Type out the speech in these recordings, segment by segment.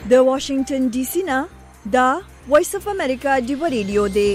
د واشنگټن ډي سي نه دا وایس اف امریکا ډیو ریډیو دی.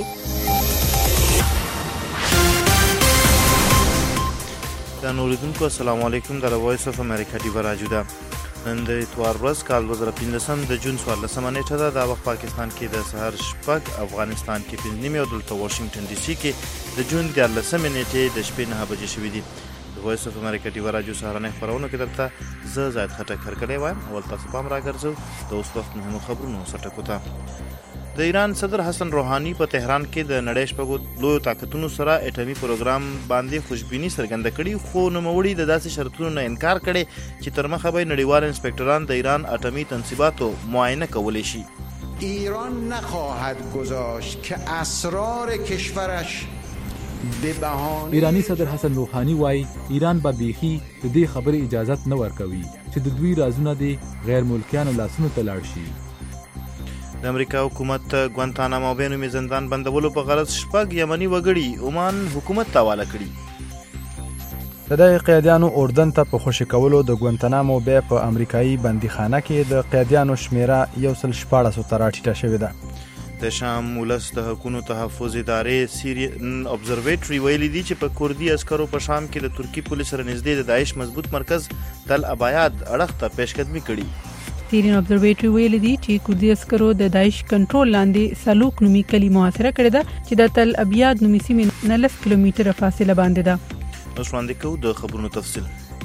د نوریدونکو السلام علیکم. د وایس اف امریکا ډیو راجو ده. نن د اتوار ورځ کال 2015 د جون 14 نیټه ده. د وخت پاکستان کې د سحر شپږ، افغانستان کې 5 او دلته واشنگټن ډي سي کې د جون 13 نیټه د شپې 9 بجې شوې دي. د وایس اف امریکا ډیو راجو سهارنې خبرونه کې درته زه زاید خټک هرکلی وایم. اول تاسو پام راګرځو د اوس وخت مهمو خبرونو سرټکو ته. د ایران صدر حسن روحاني په تهران کې د نړۍ شپږو لویو طاقتونو سره اټومي پروګرام باندې خوشبیني څرګنده کړې، خو نوموړي د داسې شرطونو نه انکار کړي چې تر مخه به نړیوال انسپکټران د ایران اټومي تنصیباتو معاینه کولی شي. ایران نخواهد گذاشت که اسرار کشورش به بهانه. ایرانی صدر حسن روحانی وایي ایران به بیخي د دې خبرې اجازت نه ورکوي چې د دوی رازونه د غیر ملکیانو لاسونو ته لاړ شي. د امریکا حکومت ګوانتانامو بې نومي زندان بندولو په غرض شپږ یمني وګړي عمان حکومت ته حواله کړي. د دغه قیدیانو اردن ته په خوشي کولو د ګوانتانامو بې په امریکایي بندیخانه کې د قیدیانو شمیره 114 ته راټیټه شوې ده. د شام ولس د حقوقو تحفظ ادارې سیریان ابزرویټري ویلي دي چې په کوردي عسکرو په شام کې د ترکی پولیس سره نږدې د داعش مضبوط مرکز تل ابیاد اړخ ته پیشقدمي کړي. سیریان ابزرویټري ویلي دي چې کوردي عسکرو د داعش کنټرول لاندې سلوک نومي کلی محاصره کړې ده چې د تل ابیاد نومي سیمې 9 کیلومتره فاصله باندې ده. اوس وړاندې کوو د خبرونو تفصیل.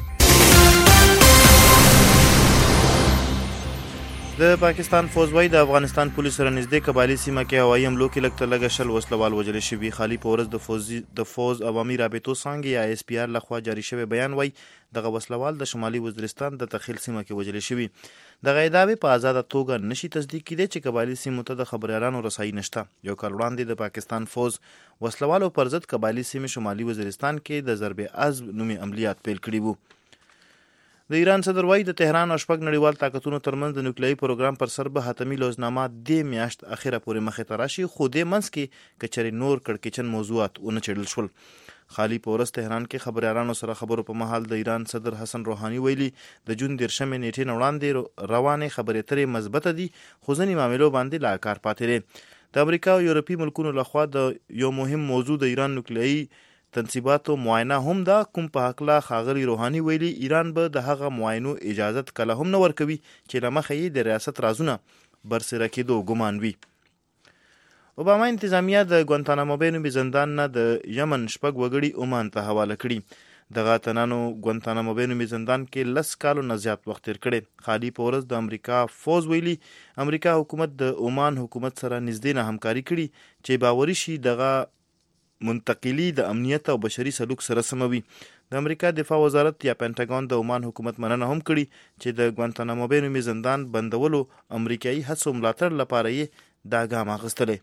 د پاکستان فوج وايي د افغانستان پولیس سره نږدې قبایلي سیمه کې هوایي حملو کې لږ تر لږه 10 وسلوال وژل شوي. خالي په ورځ د فوج عوامي رابطو څانګې یا اس پی آر لخوا جاري شوی بیان وايي دغه وسلوال د شمالي وزیرستان د تخیل سیمه کې وژل شوي. دغه ادعاوې په آزاده توګه نشي تصدیق کېدی چې قبایلي سیمو ته د خبريالانو رسایي نشته. یو کال وړاندې د پاکستان فوج وسلوالو پر ضد قبایلي سیمې شمالي وزیرستان کې د ضرب عزم نومي عملیات پیل کړي وو. د ایران صدر وايي د تهران او شپږ نړیوال طاقتونو ترمنځ د نیوکلیایي پروګرام پر سر به حتمي لوزنامه د میاشت اخیره پورې مخې ته راشي، خو د منځ کې کچري نور کړکېچن موضوعات ونه چړل شول. خالي په ورځ تهران کې خبريالانو سره خبرو په مهال د ایران صدر حسن روحاني ویلي د جون 13 نیټې نه وړاندې روانې خبرې اترې مثبته دي، خو ځینې معاملو باندې لا کار پاتې دی. د امریکا او یورپي ملکونو لخوا د یو مهم موضوع د ایران نیوکلیایي تنصیباتو معاینه هم ده، کوم په حقله ښاغلي روحاني ویلي ایران به د هغه معاینو اجازت کله هم نه ورکوي چې له مخه یې د ریاست رازونه برسره کېدو ګمان وي. اوباما انتظامیه د ګوانتانامو بې نومي زندان نه د یمن شپږ وګړي عمان ته حواله کړي. دغه اتنانو ګوانتانامو بې نومي زندان کې 10 کالو نه زیات وخت تیر کړی. خالي په ورځ د امریکا فوج ویلي امریکا حکومت د عمان حکومت سره نږدې نه همکاري کړي چې باوري شي دغه منتقلی د امنیت او بشري سلوک سره سموي. د امریکا دفاع وزارت یا پینټاګون د عمان حکومت مننه هم کړي چې د ګوانتانامو بې نومي زندان بندولو امریکایي هڅو ملاتړ لپاره یې دا ګام اخیستلی.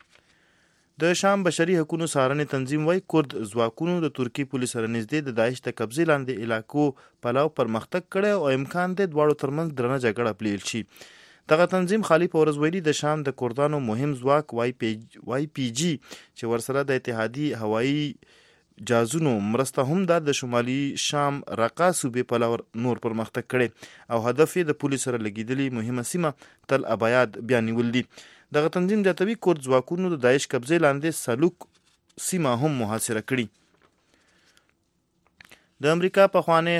د شام بشري حقوقو څارنې تنظیم وايي کورد ځواکونو د ترکی پولیس سره نږدې د داعش ته قبضې لاندې علاقو پلاو پرمختګ کړی او امکان دی دواړو ترمنځ درنه جګړه پیل شي. دغه تنظیم خالي په ورځ ویلي د شام د کردانو مهم ځواک واي پی جي چې ورسره د اتحادي هوایي جازونو مرسته هم د شمالي شام رقا صوبې په نور پرمختګ کړي او هدف یې د پولیس سره لګیدلي مهمه سیمه تل ابیاد بیا نیول دي. دغه تنظیم زیاتوي کورد ځواکونو د داعش قبضې لاندې سلوک سیمه هم محاصره کړي. د امریکا پخوانی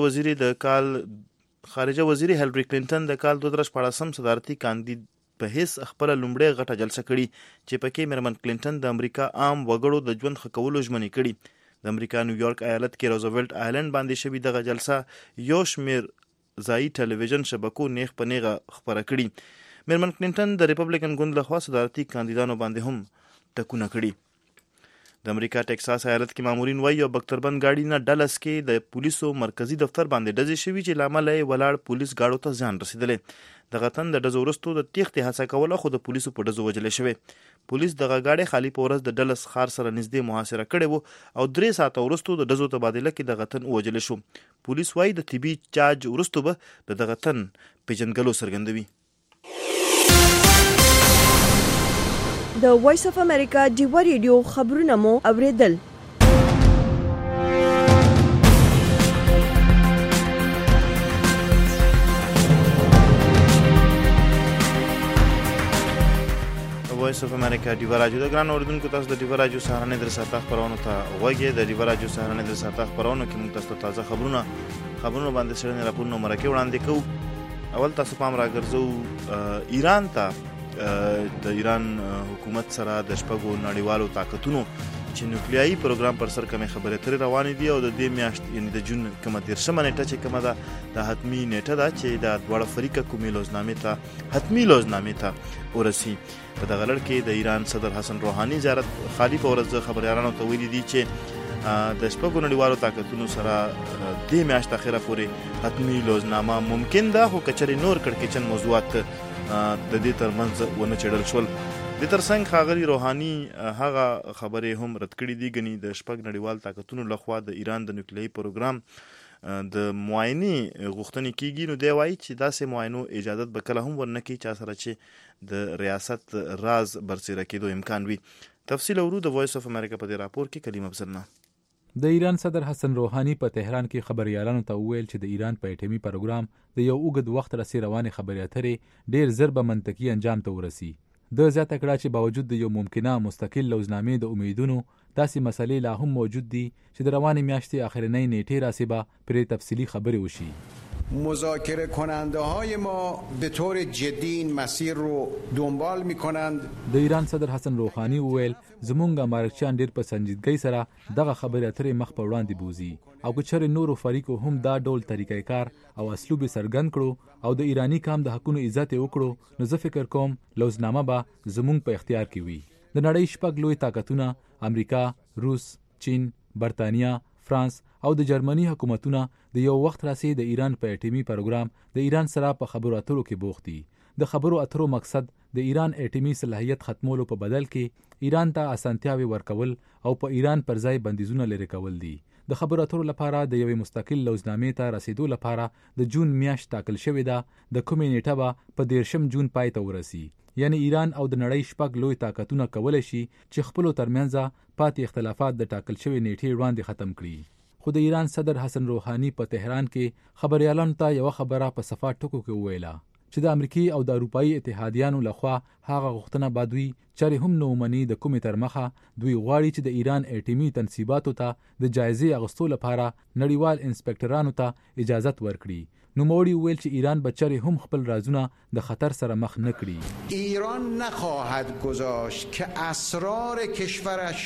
خارجه وزیر هیلری کلینټن د کال 2014 صدارتي کاندید په هیڅ خپل لومړی غټه جلسه کړي چې پکې میرمن کلینټن د امریکا عام وګړو د ژوند ښه کولو ژمنې کړي. د امریکا نیویارک ایالت کې روزولټ آیلند باندې شوې دغه جلسه یو شمیر ځایي ټلویزیون شبکو نیغ په نیغه خپره کړي. میرمن کلینټن د ریپبلیکن ګوند لخوا صدارتي کاندیدانو باندې هم ټکونه کړي. د امریکا ټکساس ایالت کې مامورین وايي یو بختربند ګاډي نه ډلس کې د پولیسو مرکزی دفتر باندې ډزې شوي چې له امله یې ولاړ پولیس ګاډو ته زیان رسېدلی. دغه تن د ډزو وروستو د تېښتې هڅه کوله خو د پولیسو په ډزو وژلی شوی. پولیس دغه ګاډی خالي په ورځ د ډلس ښار سره نږدې محاصره کړی و او 3 ساعته وروستو د ډزو تبادله کې دغه تن ووژلی شو. پولیس وايي د طبي چارج وروستو به د دغه تن پیژندګلو څرګندوي. د وایس اف امریکا ډیو ریډیو خبرونه مو اوریدل. وایس اف امریکا ډیوا راډیو د ګران اوریدونکو تاسو د ډیوا راډیو سهارنې در ساته خبرونه ته وګورئ. د ډیوا راډیو سهارنې در ساته خبرونه کې موږ تاسو ته تازه خبرونه باندې سره راپورونه مرکه وړاندې کوو. اول تاسو پام راګرځو ایران ته. د ایران حکومت سره د شپږو نړیوالو طاقتونو چې نیوکلیایي پروګرام پر سر کومې خبرې اترې روانې دي او د دې میاشت یعنی د جون کومه 13مه نیټه چې کومه ده د حتمي نیټه ده چې د دواړه فریقه کومې لوزنامې ته حتمي لوزنامې ته ورسي. په دغه لړ کې د ایران صدر حسن روحاني زیارت خالي په ورځ خبريالانو ته ویلي دي چې د شپږو نړیوالو طاقتونو سره د میاشت اخره پورې حتمي لوزنامه ممکن ده، خو کچري نور کړکېچن موضوعات د دې ترمنځ ونه چړل شول. د ترڅنګ ښاغلي روحاني هغه خبرې هم رد کړې دي ګنې د شپږ نړیوال طاقتونو لخوا د ایران د نیوکلیایي پروګرام د معاینې غوښتنې کیږي. نو دی وایي چې داسې معاینو اجازت به کله هم ورنه کوي چا سره چې د ریاست راز برسېره کېدو امکان وي. تفصیل اورو د وایس اف امریکا په دې راپور کې. کلیم افسرنا د ایران صدر حسن روحاني په تهران کې خبريالانو ته وویل چې د ایران په اټومي پروګرام د یو اوږد وخت راسي روانې خبرې اترې ډېر زر به منطقي انجام ته ورسي. د زیاته کړه چې باوجود د یو ممکنه مستقل لوزنامې د امیدونو داسې مسلې لا هم موجود دي چې د روانې میاشتې آخرنۍ نیټې راسي به پرې تفصیلي خبرې وشي. مذاکره کننده های ما به طور جدی این مسیر رو دنبال میکنند. د ایران صدر حسن روحاني وویل زمونږ امارکچیان ډېر په سنجیدګۍ سره دغه خبرې اترې مخ په وړاندې بوزي او که چېرې نورو فریقو هم دا ډول طریقې کار او اسلوب څرګند کړو او د ایرانی قام د حقونو عزت وکړو نو زه فکر کوم لوزنامه به زمونږ په اختیار کې وي. د نړۍ شپږ لوی طاقتونه امریکا، روس، چین، برتانیا، فرانس او د جرمني حکومتونه د یو وخت راسي د ایران په اټومي پروګرام د ایران سره په خبرو اترو کې بوخت دي. د خبرو اترو مقصد د ایران اټومي صلاحیت ختمولو په بدل کې ایران ته اسانتیاوي ورکول او په ایران پر ځای بندیزونه لري کول دي. د خبرو اترو لپاره د یوې مستقل لوزنامې ته رسیدو لپاره د جون میاشت ټاکل شوې ده. د کومې نیټه به په 13 جون پای ته ورسي. یعنی ایران او د نړۍ شپږ لوی طاقتونه کولی شي چې خپلو ترمنځ پاتې اختلافات د ټاکل شوې نیټې وړاندې ختم کړي. خو د ایران صدر حسن روحاني په تهران کې خبريالانو ته یو خبره په صفا ټکو کې وویله چې د امریکای او د اروپאי اتحادیانو لخوا هغه غوښتنه به دوی چاري هم نو مني د کومې تر مخه دوی غواړي چې د ایران اټومي تنصیباتو ته د جایزې اغوستو لپاره نړیوال انسپکټرانو ته اجازت ورکړي. نوموړي وویل چې ایران به چاري هم خپل رازونه د خطر سره مخ نه کړي. ایران نخواهد گذاشت که اسرار کشورش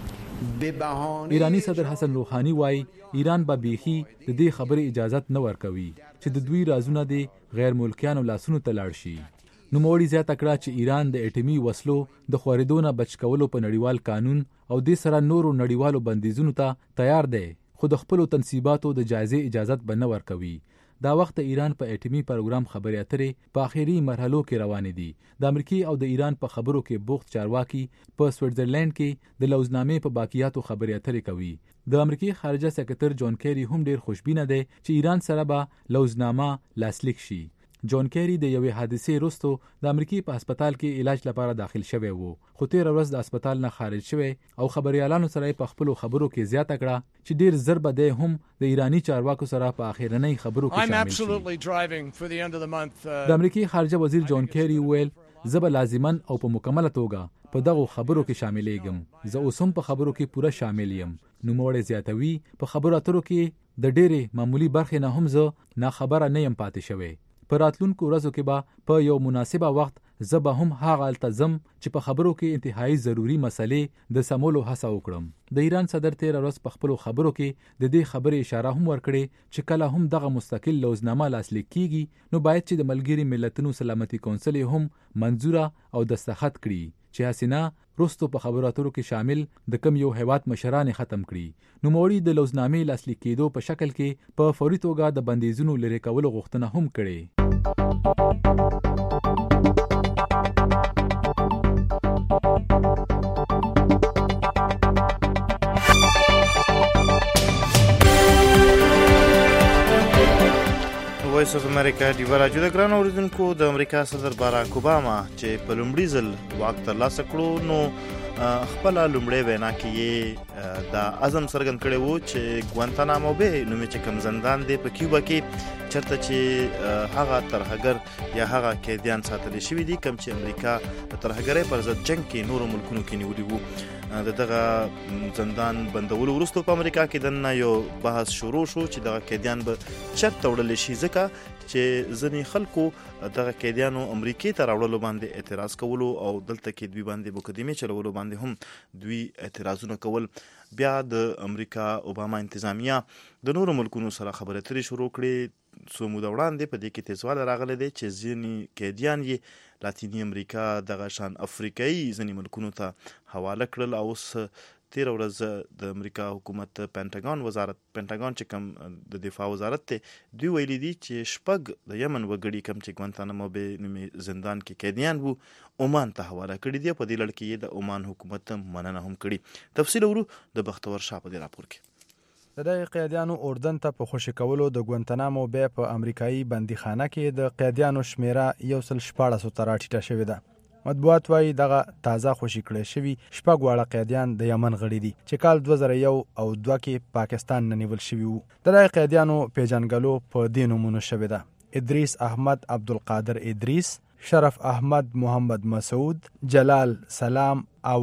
ایرانی صدر حسن روحاني وایي ایران به بیخي د دې خبرې اجازت نه ورکوي چې د دوی رازونه د غیر ملکیانو لاسونو ته لاړ شي. نوموړي زیاته کړه چې ایران د اټومي وسلو د خورېدو نه بچ کولو په نړیوال قانون او د سره نورو نړیوالو بندیزونو ته تیار دی، خو د خپلو تنصیباتو د جایزې اجازت به نه ورکوي. دا وخت د ایران په اټومي پروګرام خبرې اترې په آخري مرحلو کې روانې دي. د امریکای او د ایران په خبرو کې بوخت چارواکي په سویټزرلند کې د لوزنامې په باقیاتو خبرې اترې کوي. د امریکای خارجه سکرټر جون کیری هم ډیر خوشبینه دی چې ایران سره به لوزنامه لاسلیک شي. جون کیری د یوې حادثې وروسته د امریکای په هسپتال کې علاج لپاره داخل شوی وو، خو تیر ورځ د هسپتال نه خارج شوی او خبريالانو سره په خپلو خبرو کې زیاته کړه چې ډیر زر به د هم د ایرانی چارواکو سره په اخیرنۍ خبرو کې شامل شي. د امریکای خارجه وزیر جون کیری ویل زه به لازما او په مکمله توګه په دغه خبرو کې شاملېږم. زه اوس هم په خبرو کې پوره شامل یم. نوموړی زیاتوي په خبرو اترو کې د ډېرې معمولی برخې نه هم زه ناخبره نه یم پاتې شوی. په راتلونکو ورځو کې به په یو مناسبه وخت زه به هم هغه التزم چې په خبرو کې انتهایی ضروری مسلې د سمولو هڅه وکړم. د ایران صدر تیر ورځ په خپلو خبرو کې د دې خبرې اشاره هم ورکړې چې کله هم دغه مستقل لوزنامه لاسلیک کیږي نو باید چې د ملګري ملتونو سلامتي کونسل هم منظوره او دستخط کړي چې حسینه رستو په خبرو اترو کې شامل د کم یو هیواد مشران ختم کړي. نوموړي د لوزنامې لاسلیک کېدو په شکل کې په فوري توګه د بندیزونو لرې کولو غوښتنه هم کړې. وایس اف امریکا ډیوا راډیو د ګران اوریدونکو د امریکا صدر باراک اوباما چې په لومړي ځل واک ترلاسه کړو نو خپل لومړی وینا کې د عزم څرګند کړی وو چې ګوانتانامو بې نومې چې کوم زندان دی په کیوبا کې چرته چې هغه ترهګر یا هغه قیدیان ساتل شوي دي کوم چې امریکا د ترهګرۍ پر ضد جنگ کې نورو ملکونو کې نیولي وو. دغه زندان بندولو وروسته په امریکا کې دننه یو بحث شروع شو چې دغه قیدیان به چرته وړل شي، ځکه چې ځینې خلکو دغه قیدیانو امریکې ته راوړلو باندې اعتراض کولو او دلته کې دوی باندې مقدمې چلولو باندې هم دوی اعتراضونه کول. بیا د امریکا اوباما انتظامیه د نورو ملکونو سره خبرې اترې شروع کړې. څو موده وړاندې په دې کې تیزوالی راغلی دی چې ځینې قیدیان یې لاتینی امریکا دغه شان افریقایي ځینې ملکونو ته حواله کړل. او اوس تیره ورځ د امریکا حکومت پینټاګان چې کوم د دفاع وزارت دی دوی ویلي دي چې 6 د یمن وګړي کوم چې ګوانتانامو بې نومې زندان کې قیدیان وو عمان ته حواله کړي دي. په دې لړ کې د عمان حکومت مننه هم کړي. تفصیل ورو د بختور شاه په دې راپور کې. د دغه قیدیانو اردن ته په خوشي کولو د ګوانتانامو بې په امریکایي بندیخانه کې د قیدیانو شمیره 114 ته راټیټه شوې ده. مطبوعات وايي دغه تازه خوشي کړی شوي 6 واړه قیدیان د یمن غړي دي چې کال 2001 او 2 کې پاکستان نه نیول شوي وو. د دغه قیدیانو پیژنګلو په دې نومونو شوې ده: ادریس احمد عبدالقادر ادریس، شرف احمد محمد مسعود، جلال سلام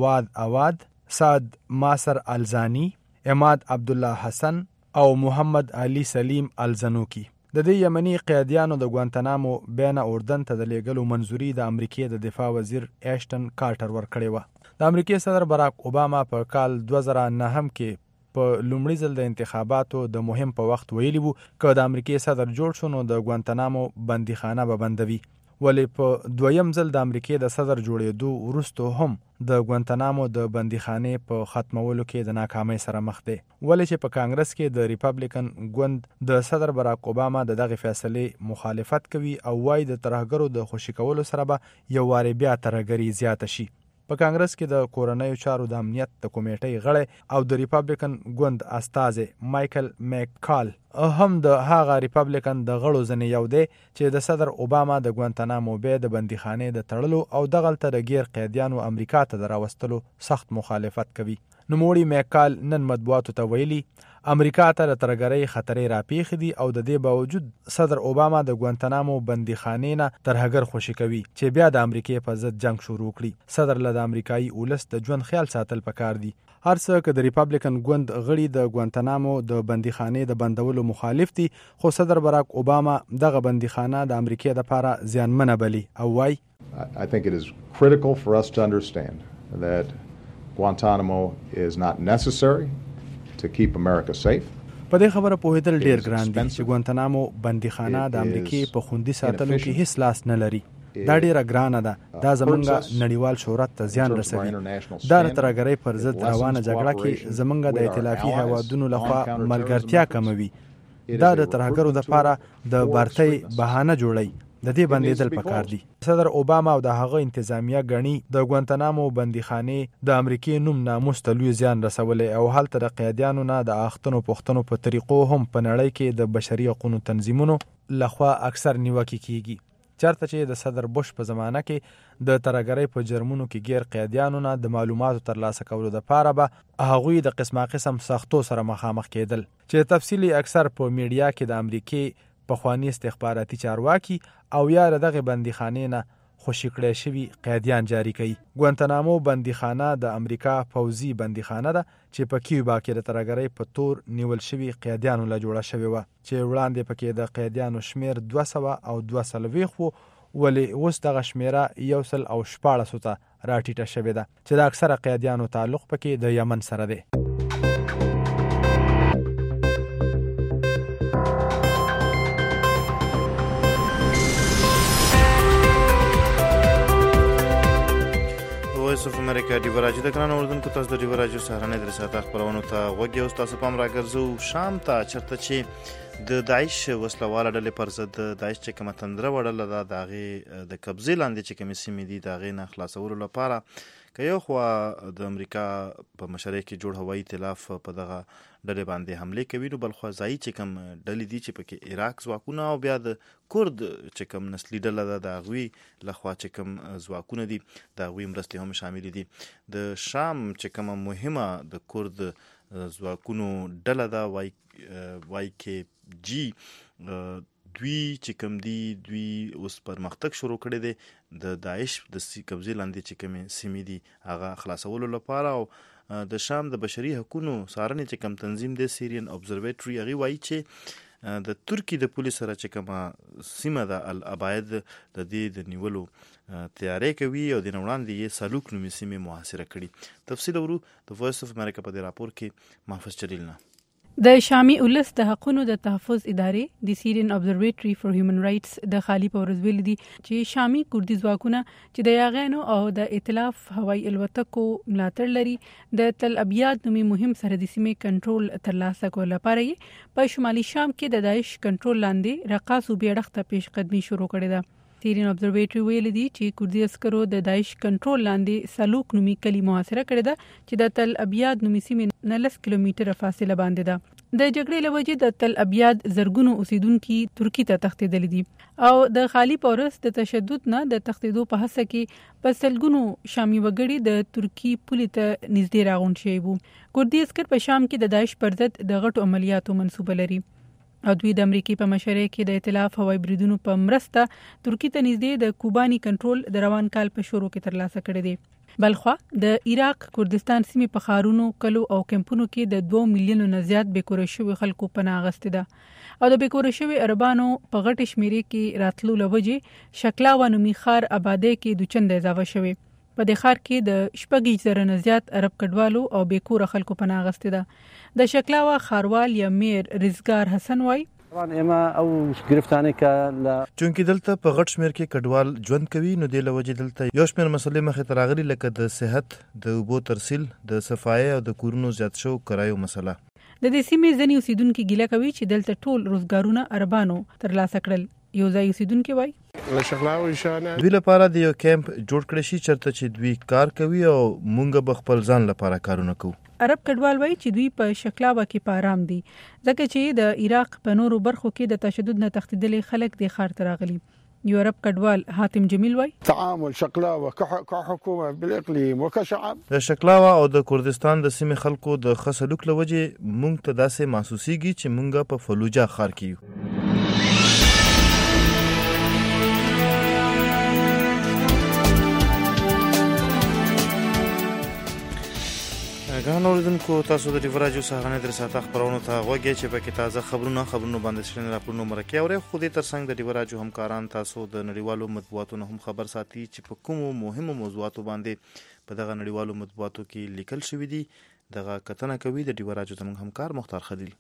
عواد، سعد ماسر الزانی، اماد عبدالله حسن او محمد علي سلیم الزنوکی. د دې یمني قیدیانو د ګوانتانامو بین اردن ته د لیږلو منظوري د امریکای د دفاع وزیر ایشټن کارټر ورکړې وه. د امریکای صدر باراک اوباما په کال 2009 کې په لومړي ځل د انتخاباتو د مهم په وخت ویلي وو که د امریکای صدر جوړ شو نو د ګوانتانامو بندیخانه به بندوي. ولی په دویم ځل د امریکای د صدر جوړېدو وروسته هم د ګوانتانامو د بندیخانې په ختمولو کې د ناکامۍ سره مخ دی. ولی چې په کانګرس کې د ریپبلیکن ګوند د صدر باراک اوباما د دغه فیصلې مخالفت کوي او وايي د ترهګرو د خوشي کولو سره به یو واري بیا ترهګري زیاته شي. په کانګرس کې د کورنیو چارو د امنیت د کمیټې غړی او د ریپبلیکن ګوند استازی مایکل میککال هم د هغه ریپبلیکن د غړو ځنې یو دی چې د صدر اوباما د ګوانتانامو بې د بندیخانې د تړلو او دغلته د غیر قیدیانو امریکا ته د راوستلو سخت مخالفت کوي. نوموړي میککال نن مطبوعاتو ته ویلي امریکا ته د ترهګرۍ خطرې راپېښې دي او د دې باوجود صدر اوباما د ګوانتانامو بندیخانې نه ترهګر خوشي کوي چې بیا د امریکای په ضد جنگ شروع کړي. صدر له د امریکایي ولس د ژوند خیال ساتل پکار دي. هر څه که د ریپبلیکن ګوند غړي د ګوانتانامو د بندیخانې د بندولو مخالف دي، خو صدر باراک اوباما دغه بندیخانه د امریکای لپاره زیانمنه بلي او وايي I think it is critical for us to understand that Guantanamo is not necessary to keep America safe. په دې خبره پوهېدل ډیر ګران دي چې ګوانتانامو بندیخانه د امریکای په خوندي ساتلو کې هیڅ لاس نه لري. دا ډیره ګرانه ده. دا زمونږ نړیوال شهرت ته زیان رسوي. دا د ترهګرۍ پر ضد روانه جګړه کې زمونږ د ائتلافي هیوادونو لخوا ملګرتیا کموي. دا د ترهګرو لپاره د بارتۍ بهانه جوړي. د دې بندیدل پکار دي. صدر اوباما او د هغه انتظامیه غني د ګوانتانامو بندیخانې د امریکای نوم ناموس ته لوی زیان رسولې او هلته د قیدیانو نه د اختنو پښتنو په طریقو هم په نړۍ کې د بشري حقوقو تنظیمونو لخوا اکثر نیوکه کیږي. چرته چې د صدر بوش په زمانه کې د ترهګرۍ په جرمونو کې غیر قیدیانو نه د معلوماتو ترلاسه کولو لپاره به هغوی د قسمه قسم سختو سره مخامخ کېدل چې تفصیلی اکثر په میډیا کې د امریکای پخوانی استخباراتي چارواکي او یا دغه بندیخانې نه خوشي کړی شوي قیدیان جاری کوي. ګوانتانامو بندیخانه د امریکا پوځي بندیخانه ده چې په کیوبا کې د ترهګرۍ په تور نیول شوي قیدیانو له جوړه شوې وه چې وړاندې پکې د قیدیانو شمیر 200 او 240 وو، ولی اوس دغه شمیره 114 ته راټیټه شوې ده چې د اکثره قیدیانو تعلق پکې د یمن سره دی. وایس اف امریکا ډیو راجو د ګران اوردونکو تاسو د ډیو راجو سهارنۍ درې ساعته خبرونو ته غوږی اوس تاسو پام راګرځو شام ته چرته چې د داعش وسلواله ډلې پر ضد داعش چې کومه تندره وړله ده د هغې د قبضې لاندې چې کومې سیمې دي د هغې نه خلاصولو لپاره که یو خوا د امریکا په مشرۍ کې جوړ هوایي اېتلاف په دغه ډلې باندې حملې کوي، نو بل خوا ځایي چې کوم ډلې دي چې پکې عراق ځواکونه او بیا د کورد چې کوم نسلي ډله ده د هغوی لخوا چې کوم ځواکونه دي د هغوی مرستې هم شاملې دي. د شام چې کومه مهمه د کورد ځواکونو ډله ده وای کې جی دوی چې کوم دي دوی اوس پرمختګ شروع کړی دی د داعش د قبضې لاندې چې کومې سیمې دي هغه خلاصولو لپاره. او د شام د بشري حقوقو څارنې چې کوم تنظیم دی سیریان ابزرویټري هغه وایي چې د ترکی د پولیس سره چې کومه سیمه ده الاباید د دې د نیولو تیاری کوي او د وړاندې یې سلوک نومي سیمې محاصره کړي. تفصیل ورو د وایس اف امریکا په دې راپور کې محفوظ جلیل نه. د شامی اولس د حقوقو د تحفظ ادارې د سیریان ابزرویټري فار هیومن رائټس د خالی پورز ویل دي چې شامی کوردي ځواکونه چې د یاغانو او د ائتلاف هوایي الوتکو ملاتړ لري د تل ابیاد نومي مهم سرحدي سیمې کنټرول ترلاسه کول لپاره په شمالي شام کې د داعش کنټرول لاندې رقاصو بیړښت پیش قدمي شروع کړې ده. سیریان ابزرویټري ویل دي چې کوردي عسکرو د داعش کنټرول لاندې سلوک نومي کلی محاصره کړې ده چې د تل ابیاد نومي سیمې 19 کیلومتره فاصله باندې ده. د جګړې لوجې د تل ابیاد زرګونو اوسیدونکو ترکی ته تښتېدلي دي او د خالی پورس د تشدد نه د تښتېدو په هڅه کې په سلګونو شامي وګړي د ترکی پولي ته نږدې راغونډ شوي وو. کوردي عسکر په شام کې د داعش پر ضد د غټو عملیاتو منصوبه لري او دوی د امریکای په مشرۍ کې د ائتلاف هوایي بریدونو په مرسته ترکی ته نږدې د کوبانی کنټرول د روان کال په شروع کې ترلاسه کړی دی. بلخوا د عراق کردستان سیمې په ښارونو کلو او کمپونو کې د 2 میلیونو نه زیات بیکوره شوي خلکو پناه اخیستې ده او د بیکوره شوي عربانو په غټې شمیرې کې راتلو له وجې شکلاوه نومي ښار آبادۍ کې دوچنده اضافه شوي. په دې ښار کې د 6,000 نه زیات عرب کډوالو او بیکوره خلکو پناه اخیستې ده. د شکلاوه ښاروال یا میر رزګار حسن وایي چونکې دلته په غټ شمیر کې کډوال ژوند کوي نو د لوجې دلته یو شمیر مسلې مخې ته راغلي لکه د صحت د اوبو ترسیل د صفایي او د کورونو زیات شو کرایو مسله. د دې سیمې ځینې اوسیدونکو ګیله کوي چې دلته ټول روزګارونه عربانو ترلاسه کړل. یو ځای اوسیدونکو وایي دوی لپاره د یو کیمپ جوړ کړی شي چرته چې دوی کار کوي او مونږ به خپل ځان لپاره کارونه کوو. عرب کډوال وایي چې دوی په شکلاوه کې په آرام دي ځکه چې د عراق په نورو برخو کې د تشدد نه تښتېدلي خلک د ښار ته راغلي. یو عرب کډوال حاتم جمیل وایي تعامل شکلاوه كحكومه بالاقليم وكشعب د شکلاوه او د کردستان د سیمې خلکو د ښه سلوک له وجې مونږ ته داسې محسوسیږي چې مونږ په فلوجه ښار کې یو. ګرانو اوریدونکو تاسو د ریو راډیو څخه در ساته خبرونه ته غوږی چې پکې تازه خبرونه باندې شنه راپورونه مرکه اوري. خو دې ترڅنګ د ریو راډیو همکاران تاسو د نړیوالو مطبوعاتو نه هم خبر ساتي چې په کومو مهمو موضوعاتو باندې په دغه نړیوالو مطبوعاتو کې لیکل شوی دي. دغه کتنه کوي د ریو راډیو زموږ همکار مختار خلیل.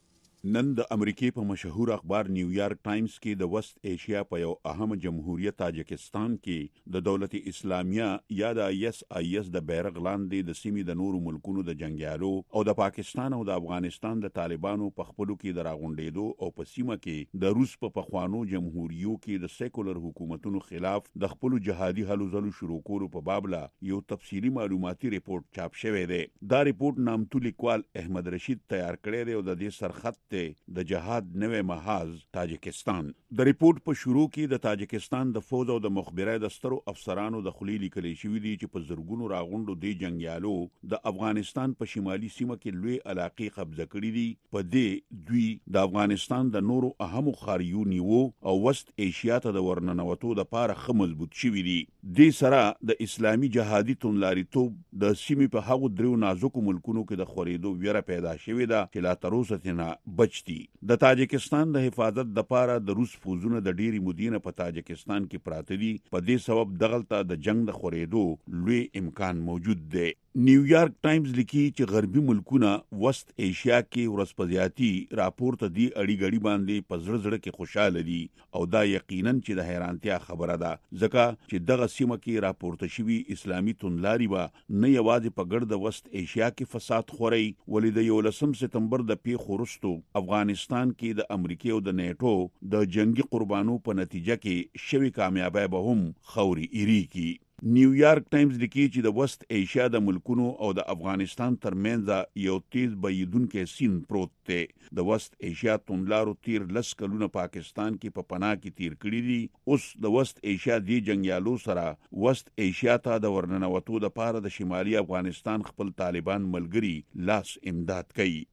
نن د امریکای په مشهور اخبار نیویارک ټایمز کې د وست ایشیا په یو اهم جمهوریت تاجکستان کې د دولت اسلامیه یا د ISIS د بیرغ لاندې د سیمې د نورو ملکونو د جنگیالو او د پاکستان او د افغانستان د طالبانو په خپلو کې د راغونډېدو او په سیمه کې د روس په پخوانو جمهوریو کې د سیکولر حکومتونو خلاف د خپل جهادي هلو ځلو شروع کولو په بابله یو تفصیلی معلوماتي ریپورت چاپ شوی دی. دا ریپورت نامتو لیکوال احمد رشید تیار کړی دی او د دې سرخط د جهاد نوې محاذ تاجکستان. د ریپورت په شروع کې د تاجکستان د فوج او د مخبري دسترو افسرانو د خلیلی کلی شوی دي چې په زرګونو راغونډو دی جنگیالو د افغانستان په شمالي سیمه کې لوی علاقې قبضه کړې دي. په دې دوی د افغانستان د نورو اهمو خاریو نیو او وست ایشیا ته د ورننوتو د پاره خه مضبوط شوی دي. د سره د اسلامي جهادي تونلاریتوب د سیمې په هغو درو نازکو ملکونو کې د خورېدو ویره پیدا شوې ده چې لا تر اوسه نه بچتي. د تاجکستان د حفاظت د پاره د روس فوجونه د ډيري مدینه په تاجکستان کې پراته دي. په دې سبب دغلطه د جنگ د خورېدو لوی امکان موجود دی. نیویارک ټایمز لیکي چې غربي ملکونه وست ایشیا کې ورسپزیاتی راپور ته دی اړي غړي باندې په زړه کې خوشاله دي او دا یقینا چې د حیرانتیا خبره ده ځکه چې دغه سیمه کې راپورته شوی اسلامي تونلاري به نه یوازې په ګرد وست ایشیا کې فساد خوري ولې د 11 سپتمبر د پیښو وروسته افغانستان کې د امریکا او د نیټو د جنگي قربانو په نتیجه کې شوی کامیابی به هم خوري ایری کی. نیویارک ټایمز لیکي چې د وست ایشیا د ملکونو او د افغانستان ترمنځ یو تیز بهیدونکو سین پروت دی. د وست ایشیا تونلارو تیر 10 کلونه پاکستان کې په پناه کې تیر کړی دي. اوس د وست ایشیا دی جنگیالو سره وست ایشیا ته د ورننوتو د پاره د شمالي افغانستان خپل طالبان ملګری لاس امداد کوي.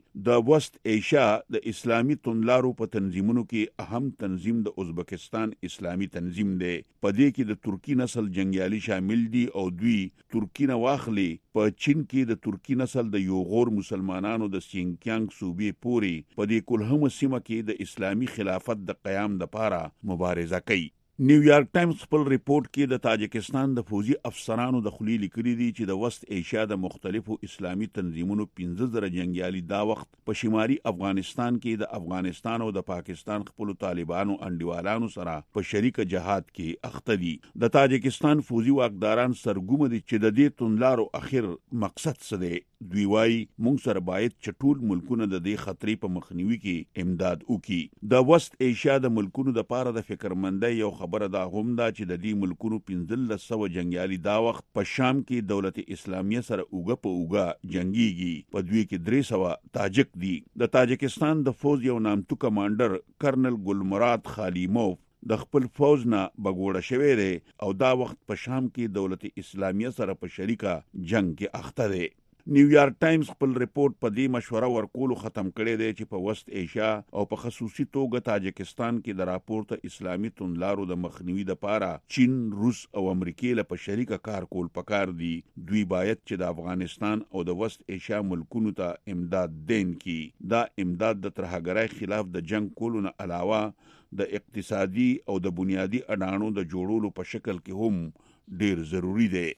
د وست ایشیا د اسلامي توندلارو په تنظیمونو کې اهم تنظیم د ازبکستان اسلامي تنظیم دی. په دې کې د ترکی نسل جنگیالي شامل دي او دوی ترکی نه واخلي په چین کې د ترکی نسل د یوغور مسلمانانو د سینکیانګ صوبې پوري په دې کلهم سیمه کې د اسلامي خلافت د قیام لپاره مبارزه کوي. نیویارک ټایمز خپل ریپورت کې د تاجکستان د فوجي افسرانو د خلی لیکلي دي چې د وست ایشیا د مختلفو اسلامي تنظیمونو 15,000 جنگیالي دا وخت په شمالي افغانستان کې د افغانستان او د پاکستان خپل طالبانو انډیوالانو سره په شریک جهاد کې اخته دي. د تاجکستان فوجي واکداران سرګوم دي چې د دې توندلارو اخر مقصد څه دی. دوی وايي موږ سره باید چې ټول ملکونه د دې خطرې په مخنیوي کې امداد وکړي. د وست ایشیا د ملکونو د پاره د فکرمندۍ یو خبره دا هم دا چې د دې ملکونو 1500 جنگیالي دا وخت په شام کې دولت اسلامیه سره اوګه په اوګه جنگيږي. په دوی کې 300 تاجک دي. د تاجکستان د فوج یو نامتو کمانډر کرنل ګلمراد خالیموف د خپل فوج نه بګوړه شوی دی او دا وخت په شام کې دولت اسلامیه سره په شریکه جنگ کې اخته دی. نیویارک ټایمز خپل ریپورت په دې مشوره ورکولو ختم کړی دی چې په وست ایشیا او په خصوصي توګه تاجکستان کې د راپورته اسلامي توندلارو د مخنیوي لپاره چین، روس او امریکا له په شریکه کار کول پکار دي. دوی باید چې د افغانستان او د وست ایشیا ملکونو ته امداد دین کی. دا امداد د ترهګرۍ خلاف د جنگ کولو نه علاوه د اقتصادي او د بنیادی اډانو د جوړولو په شکل کې هم ډیر ضروری دی.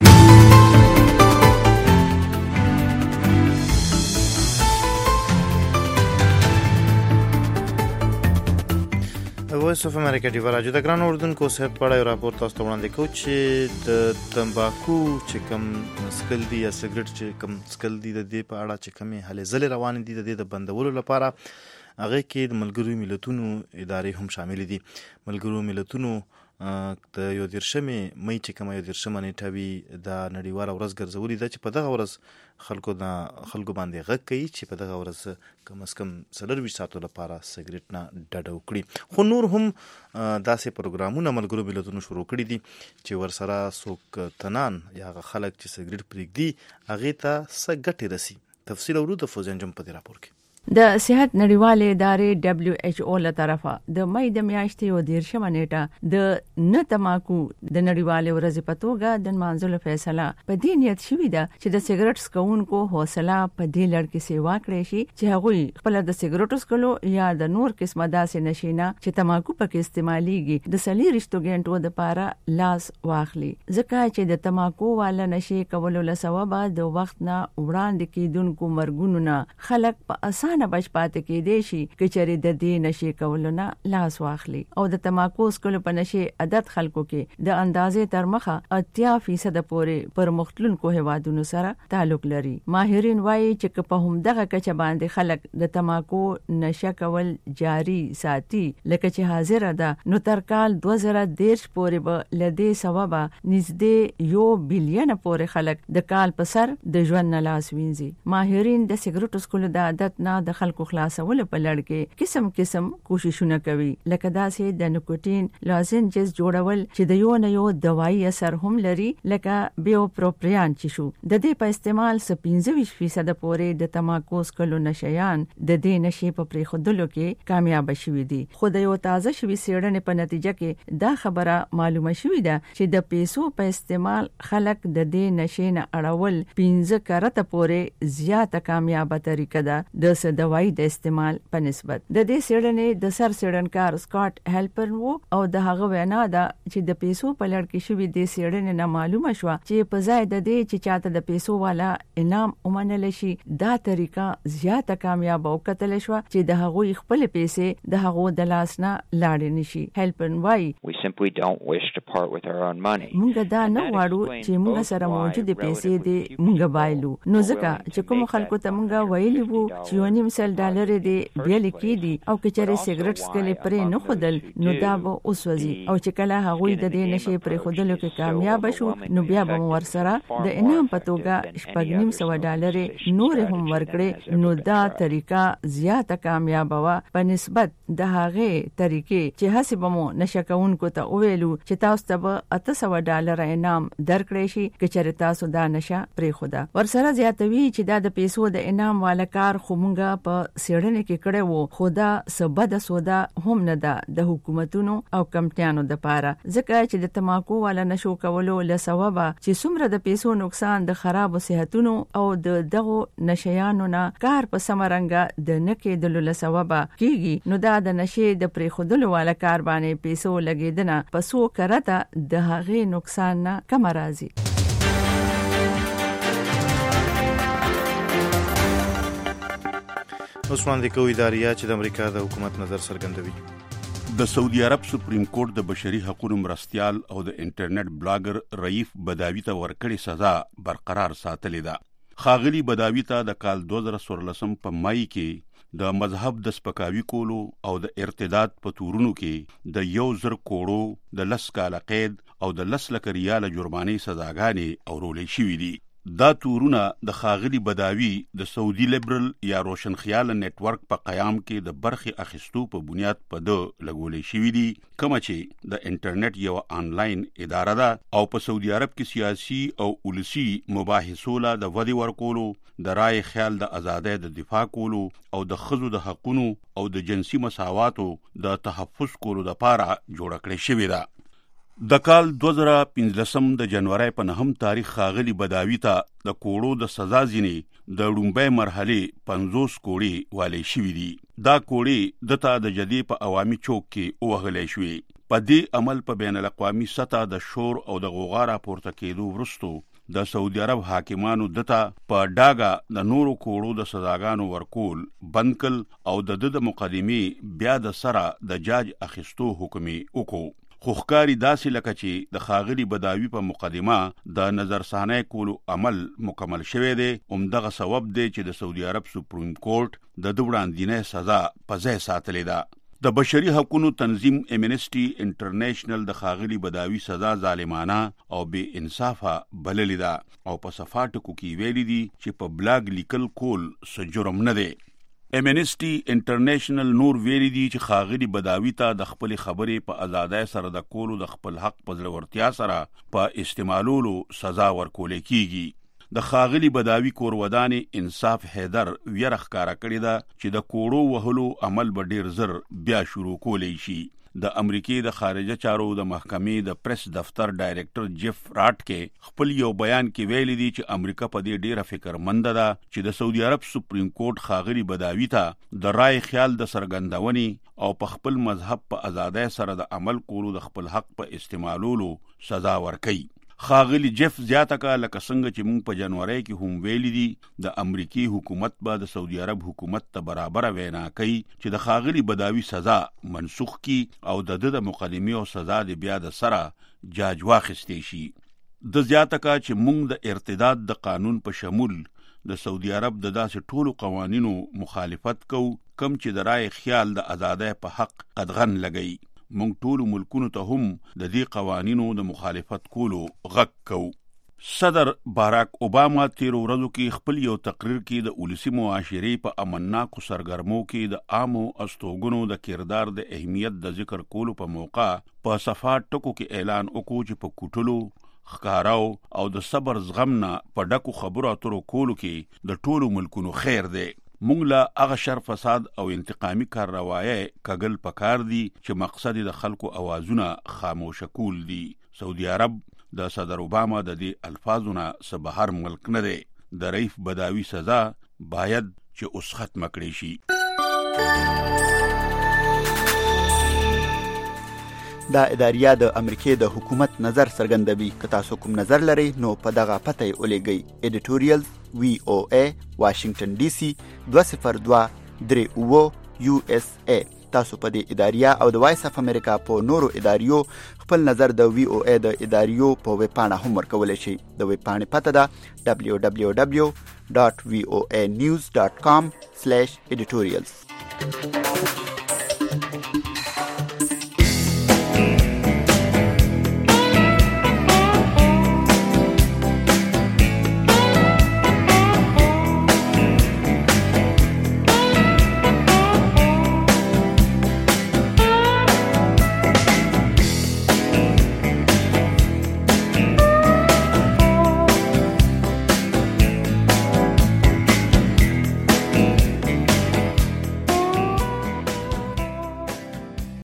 وایس اف امریکا دی راجو د ګران اردوونکو صاحب په اړه راپور تاسو ته وړاندې کوم چې د تمباکو چې کوم سکل دی یا سیګریټ چې کوم سکل دی د دې په اړه چې کومه هلې ځلې روان دي د دې د بندولو لپاره هغه کې د ملګرو ملتونو ادارې هم شامل دي. ملګرو ملتونو د یو دیرشمه مې چې کومه یو دیرشمه نیټه وي د نړیواله ورځ ګرځولې ده چې په دغه ورځ خلکو باندې غږ کوي چې په دغه ورځ کم از کم 24 ساعتو لپاره سیګریټ نه ډډه وکړي. خو نور هم داسې پروګرامونه ملګرو ملتونو شروع کړي دي چې ورسره څوک تنان یا خلک چې سیګریټ پرېږدي هغې ته څه ګټې رسي. تفصیل اورو د فوزیان جم په دې راپور کې. د صحت نړیوالې ادارې WHO له طرفه د مې د میاشتې یو دیرشمه نیټه د نه تماکو د نړیوالې ورځې په توګه د منځلو فیصله په دې نیت شوې ده چې د سیګریټ څکونکو حوصله په دې لړ کې سیوا کړي شي چې هغوی خپل د سیګریټو څکلو یا د نور قسمه داسې نشینه چې تماکو پکې استعماليږي د 40 غنټو د پاره لاس واخلي. ځکه چې د تماکو والا نشي کولو له سببه د وخت نه وړاندې کېدونکو مرګونو نه خلک په نه بچ پاتې کېدې شي چې چېرې د دې نشي کولو نه لاس واخلي. او د تماکو څکلو په نشي عادت خلکو کې د اندازې تر مخه 80% پورې پر مختلفو هیوادونو سره تعلق لري. ماهرین وایي چې په همدغه کچه باندې خلک د تماکو نشه کول جاری ساتي لکه چې حاضر ده نو تر کال 2013 پورې به لدې سبب نږدې 1 بلین پورې خلک د کال په سر د ژوند نه لاس وینځي. ماهرین د سیګریټو څکلو د عادت نه د خلکو خلاصول په لړ کې قسم کوششونه کوي لکه داسې د نیکوټین لازنجز جوړول چې د یو نه یو دوايي اثر هم لري لکه بیوپروپریان چې شو. د دې په استعمال 25% پورې د تماکو څکلو نشيان د دې نشي په پریخودلو کې کامیاب شوي دي. خو د یو تازه شوي څېړنې په نتیجه کې دا خبره معلومه شوې ده چې د پیسو په استعمال خلک د دې نشي نه اړول 15 کرته پورې زیاته کامیابه طریقه ده د دوايي د استعمال په نسبت. د دې څېړنې د سر څېړنکار سکاٹ هیلپر وو او د هغه وینا ده چې د پیسو په لړ کې شوی د څېړنې نه معلومه شو چې په ځای د دې چې چاته د پیسو والا انعام ومنل شي دا طریقه زیاته کامیاب او کتل شو چې د هغه خپل پیسې د هغه د لاس نه لاړ نشي. هیلپر وایي موږ دا نه غواړو چې موږ سره موجوده پیسې دې موږ بایلو نو ځکه چې کوم خلکو ته موږ ویلي وو چې $1.5 دی بیل کېدی او کچره سیګریټ سکلې پرې نه خودل نو دا به اوسوځي او چې کله هغه د دې نشي پرې خودلو کې کامیاب شو نو بیا به ورسره د انعام په توګه $2.5 نور هم ورکړي نو دا طریقه زیاته کامیاب و په نسبت د هغه طریقې چې حسابمو نشکونکو ته ویلو چې تاسو ته $800 انعام درکړي شي کچره تاسو دا نشه پرې خوده ورسره زیاتوي چې دا د پیسو د انعام والا کار خو مونږه په سیړنې کې کړه وو خدا سبد سودا هم نه ده د حکومتونو او کمپنیانو د پاره ځکه چې د تماکو والا نشو کولو له سببه چې څومره د پیسو نقصان د خراب صحتونو او د دغه نشيانو نه کار په سمرنګ د نکې د له سببه کیږي نو دا د نشي د پرې خودلو والا کار باندې پیسو لګیدنه پسو کرته د هغه نقصان نه کم راځي. اوس وړاندې کوو اداریه چې د امریکا د حکومت نظر څرګندوي. د سعودي عرب سپریم کورټ د بشري حقوقو مرستيال او د انټرنیټ بلاګر رئیف بداوی ته ورکړی سزا برقرار ساتلې ده. خاغلی بداوی ته د کال 2014 په مای کې د مذهب د سپکاوي کولو او د ارتداد په تورونو کې د 1,000 کروڑ د 10 کاله قید او د 10 لک ریال جرمانې سزاګانې اورولې شوې دي. دا تورونه د خاغلی بداوی د سعودي لیبرل یا روشن خیال نتورک په قیام کې د برخي اخیستو په بنیاد په د لګولې شوې دي کوم چې د انټرنیټ یو آنلاین اداره ده او په سعودي عرب کې سیاسي او ولسی مباحثو له د ودی ورکولو د رای خیال د ازادۍ د دفاع کولو او د خزو د حقوقو او د جنسي مساواتو د تحفظ کولو لپاره جوړ کړی شوی ده. د کال 2015 د جنوري په 9 تاریخ خاغلی بداوی ته د کوړو د سزا ځینې د ډومبۍ مرحله 50 کوړي والي شوې دي. دا کوړي دته د جدي په عوامي چوک کې اوغلې شوې. په دې عمل په بین الاقوامي سطح د شور او د غوغا راپورته کېدو وروسته د سعودي عرب حاکمانو دته په ډاګه د نورو کوړو د سزاګانو ورکول بندکل او د مقدمي بیا د سره د جاج اخیستو حکمي وکړو. خوخکاری داسې لکه چې د خاغلی بداوی په مقدمه د نظرثانه کولو عمل مکمل شوی دی. همدغه سبب دی چې د سعودي عرب سپریم کورټ د وړاندینه سزا په ځای ساتلې ده. د بشري حقوقو تنظیم امنسټي انټرنیشنل د خاغلی بداوی سزا ظالمانه او بے انصافه بللې ده او په صفاتو کې ویلي دي چې په بلاګ لیکل کول څه جرم نه دی. امنسټي انټرنیشنل نور ویلي دي چې خاغلی بداوی ته د خپل خبرې په ازادۍ سره د کولو د خپل حق په ضرورتیا سره په استعمالولو سزا ورکول کیږي. د خاغلی بداوی کورودان انصاف حیدر ویرخ کارا کړی دا چې د کوړو وهلو عمل به ډیر زر بیا شروع کولای شي. د امریکای د خارجه چارو د محکمې د پریس دفتر ډایریکټر جیف راټ کې خپل یو بیان کې ویلي دي چې امریکا په دې ډیره فکرمند ده چې د سعودي عرب سپریم کورټ خاغلی بداوی ته د رای خیال د سرګندونې او په خپل مذهب په ازادۍ سره د عمل کولو د خپل حق په استعمالولو سزا ورکړي. خاغلی جیف زیاته کا لکه څنګه چې مونږ په جنوري کې هم ویلي دي د امریکای حکومت به د سعودي عرب حکومت ته برابر وینا کوي چې د خاغلی بداوی سزا منسوخ کی او د مقدمي او سزا د بیا د سره جاج واخستې شي. د زیاته کا چې مونږ د ارتداد د قانون په شمول د سعودي عرب د داسې ټولو قوانینو مخالفت کو کم چې د رای خیال د ازادۍ په حق قدغن لګي. مونږ ټول ملکونو ته هم د دې قوانینو د مخالفت کولو غږ کوو. صدر باراک اوباما تیر ورځو کې خپل یو تقریر کې د ولسی معاشري په امنناکو سرګرمو کې د عامو استوګنو د کردار د اهمیت د ذکر کولو په موقع په صفات ټکو کې اعلان وکړ چې په کوټلو خکاراو او د صبر زغم نه په ډکو خبرو اترو کولو کې د ټولو ملکونو خیر دی. مونږ لا هغه شر فساد او انتقامي کاروایی کګل پکار دي چې مقصد د خلکو اوازونه خاموش کول دي. سعودي عرب د صدر اوباما د دې الفاظونه سبهر ملک نه دی. د رئیف بداوی سزا باید چې اوس ختم کړي شي. دا اداریه د امریکای د حکومت نظر څرګندوي. که تاسو کوم نظر لرئ نو په دغه پته یې ولېږئ. ایډیټوریال VOA واشنگټن DC 20238 USA. تاسو په دې اداریه او د وایس اف امریکا په نورو اداریو خپل نظر د VOA د اداریو په ویب پاڼه هم ورکولی شئ. د ویب پاڼې پته ده www.voanews.com/editorials.